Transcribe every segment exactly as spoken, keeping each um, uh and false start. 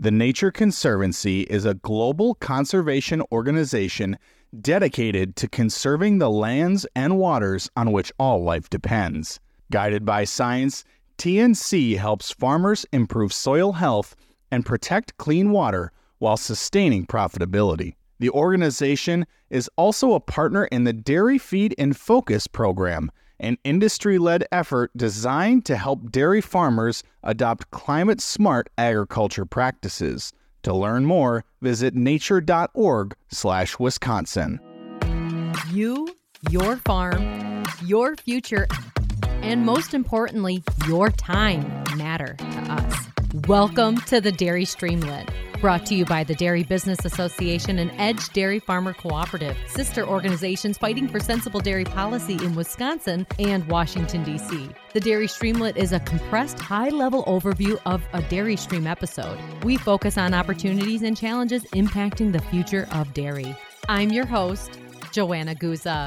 The Nature Conservancy is a global conservation organization dedicated to conserving the lands and waters on which all life depends. Guided by science, T N C helps farmers improve soil health and protect clean water while sustaining profitability. The organization is also a partner in the Dairy Feed in Focus program, an industry-led effort designed to help dairy farmers adopt climate-smart agriculture practices. To learn more, visit nature.org slash Wisconsin. You, your farm, your future, and most importantly, your time matter to us. Welcome to the Dairy Streamlet, brought to you by the Dairy Business Association and Edge Dairy Farmer Cooperative, sister organizations fighting for sensible dairy policy in Wisconsin and Washington, D C. The Dairy Streamlet is a compressed, high-level overview of a Dairy Stream episode. We focus on opportunities and challenges impacting the future of dairy. I'm your host, Joanna Guza.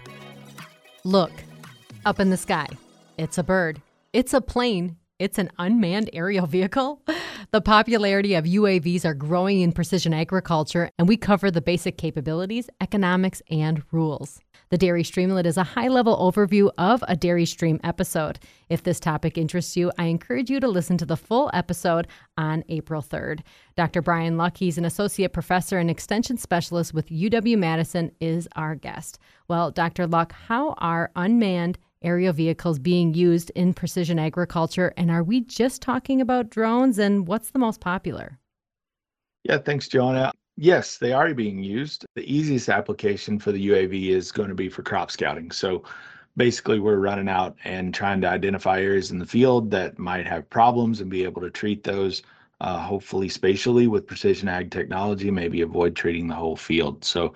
Look, up in the sky. It's a bird. It's a plane. It's an unmanned aerial vehicle. The popularity of U A Vs are growing in precision agriculture, and we cover the basic capabilities, economics, and rules. The Dairy Streamlet is a high-level overview of a Dairy Stream episode. If this topic interests you, I encourage you to listen to the full episode on April third. Doctor Brian Luck, he's an associate professor and extension specialist with U W-Madison, is our guest. Well, Doctor Luck, how are unmanned aerial vehicles being used in precision agriculture, and are we just talking about drones, and what's the most popular? Yeah, thanks, Joanna. Yes, they are being used. The easiest application for the U A V is going to be for crop scouting. So basically, we're running out and trying to identify areas in the field that might have problems and be able to treat those, uh, hopefully spatially with precision ag technology, maybe avoid treating the whole field. So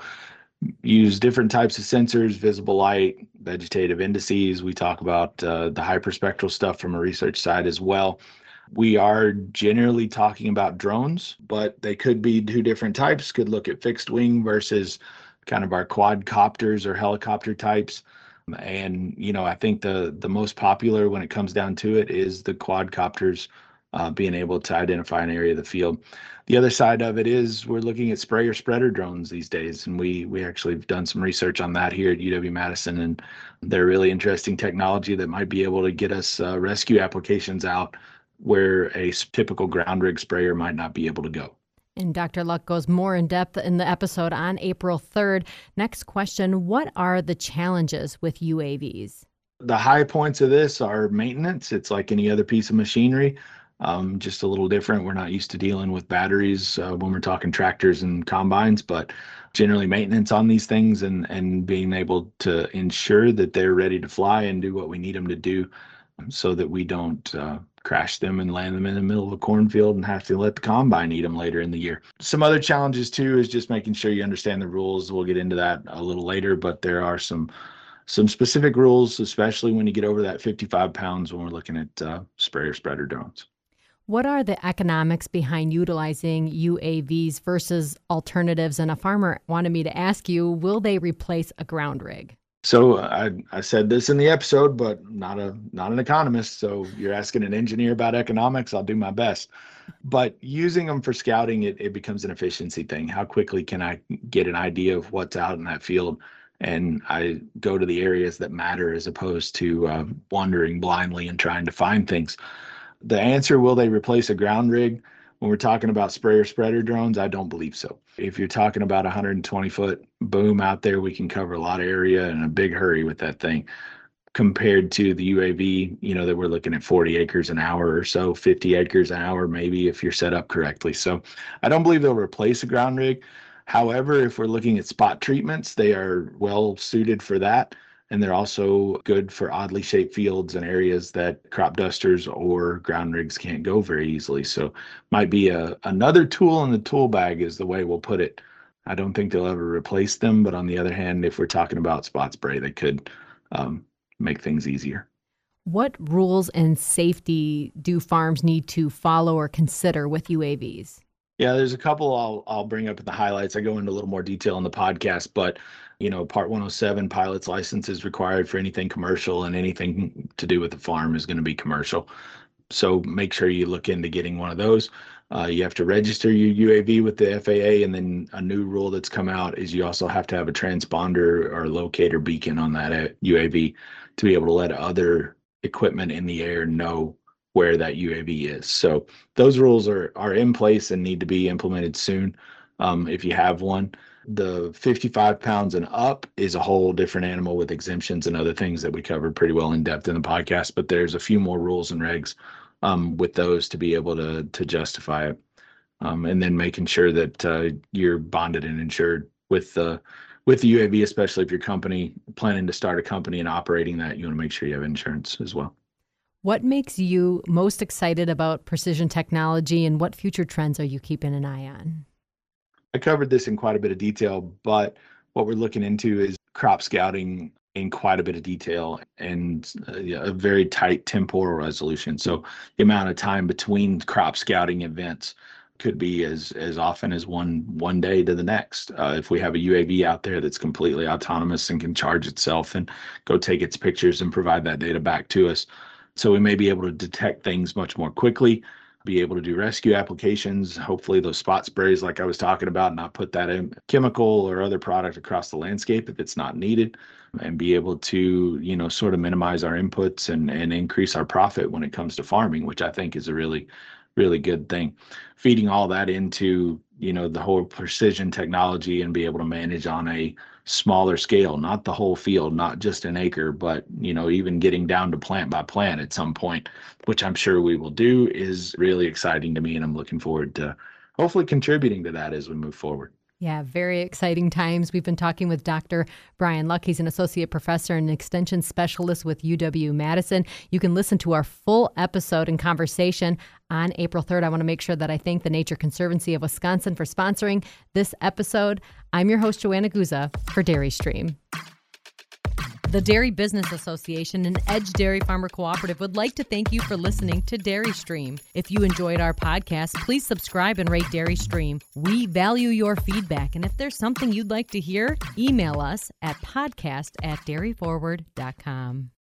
use different types of sensors, visible light, vegetative indices. We talk about uh, the hyperspectral stuff from a research side as well. We are generally talking about drones, but they could be two different types. Could look at fixed wing versus kind of our quadcopters or helicopter types. And, you know, I think the the most popular when it comes down to it is the quadcopters uh, being able to identify an area of the field. The other side of it is we're looking at sprayer spreader drones these days, and we we actually have done some research on that here at U W-Madison, and they're really interesting technology that might be able to get us uh, rescue applications out where a typical ground rig sprayer might not be able to go. And Doctor Luck goes more in depth in the episode on April third. Next question, what are the challenges with U A Vs? The high points of this are maintenance. It's like any other piece of machinery. Um, just a little different. We're not used to dealing with batteries uh, when we're talking tractors and combines, but generally maintenance on these things and, and being able to ensure that they're ready to fly and do what we need them to do so that we don't uh, crash them and land them in the middle of a cornfield and have to let the combine eat them later in the year. Some other challenges too is just making sure you understand the rules. We'll get into that a little later, but there are some some specific rules, especially when you get over that fifty-five pounds when we're looking at uh, sprayer spreader drones. What are the economics behind utilizing U A Vs versus alternatives? And a farmer wanted me to ask you, will they replace a ground rig? So I, I said this in the episode, but not a not an economist. So you're asking an engineer about economics. I'll do my best. But using them for scouting, it, it becomes an efficiency thing. How quickly can I get an idea of what's out in that field? And I go to the areas that matter as opposed to uh, wandering blindly and trying to find things. The answer, will they replace a ground rig? When we're talking about sprayer spreader drones, I don't believe so. If you're talking about a one hundred twenty foot boom out there, we can cover a lot of area in a big hurry with that thing compared to the U A V, you know, that we're looking at forty acres an hour or so, fifty acres an hour, maybe if you're set up correctly. So I don't believe they'll replace a ground rig. However, if we're looking at spot treatments, they are well suited for that. And they're also good for oddly shaped fields and areas that crop dusters or ground rigs can't go very easily. So might be a, another tool in the tool bag is the way we'll put it. I don't think they'll ever replace them. But on the other hand, if we're talking about spot spray, they could um, make things easier. What rules and safety do farms need to follow or consider with U A Vs? Yeah, there's a couple I'll I'll bring up in the highlights. I go into a little more detail in the podcast, but you know, Part one oh seven pilot's license is required for anything commercial, and anything to do with the farm is going to be commercial. So make sure you look into getting one of those. Uh, you have to register your U A V with the F A A, and then a new rule that's come out is you also have to have a transponder or locator beacon on that U A V to be able to let other equipment in the air know where that U A V is. So those rules are are in place and need to be implemented soon. Um, if you have one, the fifty-five pounds and up is a whole different animal with exemptions and other things that we covered pretty well in depth in the podcast. But there's a few more rules and regs um, with those to be able to to justify it, um, and then making sure that uh, you're bonded and insured with the with the U A V, especially if your company planning to start a company and operating that. You want to make sure you have insurance as well. What makes you most excited about precision technology, and what future trends are you keeping an eye on? I covered this in quite a bit of detail, but what we're looking into is crop scouting in quite a bit of detail and a very tight temporal resolution. So the amount of time between crop scouting events could be as as often as one one day to the next. Uh, if we have a U A V out there that's completely autonomous and can charge itself and go take its pictures and provide that data back to us. So we may be able to detect things much more quickly, be able to do rescue applications, hopefully those spot sprays like I was talking about, not put that in chemical or other product across the landscape if it's not needed, and be able to, you know, sort of minimize our inputs and, and increase our profit when it comes to farming, which I think is a really, really good thing. Feeding all that into, you know, the whole precision technology and be able to manage on a smaller scale, not the whole field, not just an acre, but, you know, even getting down to plant by plant at some point, which I'm sure we will do, is really exciting to me. And I'm looking forward to hopefully contributing to that as we move forward. Yeah, very exciting times. We've been talking with Doctor Brian Luck. He's an associate professor and extension specialist with U W-Madison. You can listen to our full episode and conversation on April third. I want to make sure that I thank the Nature Conservancy of Wisconsin for sponsoring this episode. I'm your host, Joanna Guza, for Dairy Stream. The Dairy Business Association and Edge Dairy Farmer Cooperative would like to thank you for listening to Dairy Stream. If you enjoyed our podcast, please subscribe and rate Dairy Stream. We value your feedback, and if there's something you'd like to hear, email us at podcast at dairy forward dot com.